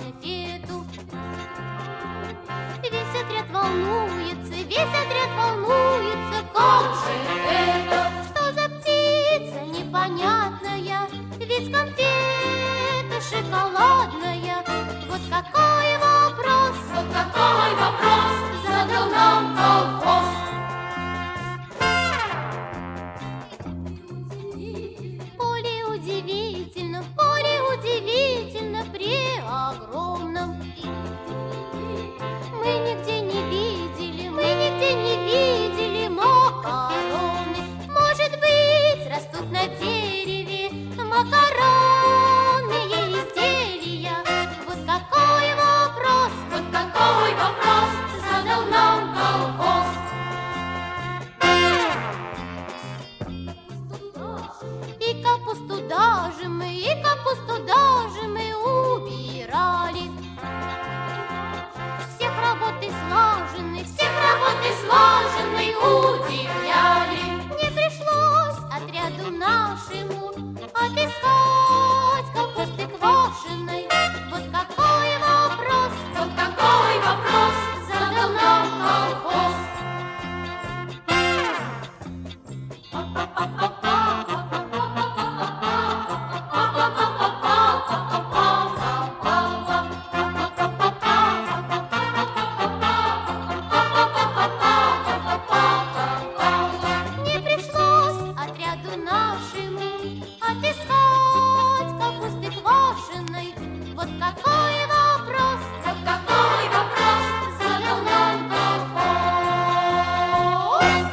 конфету. Весь отряд волнуется, как же это? Что за птица непонятная? Ведь конфета шоколадная. Вот какой вопрос задал нам колхоз. В поле удивительно, преогромном. Мы нигде не видели макароны. Может быть, растут на дереве макаронные изделия. Вот какой вопрос задал нам колхоз. И капусту даже мы убирали. Всех работы слаженной удивляли. Не пришлось отряду нашему отыскать капусты квашеной. Вот какой вопрос задал нам колхоз. Не пришлось отряду нашему отыскать капусты квашеной. Вот какой вопрос задал нам колхоз.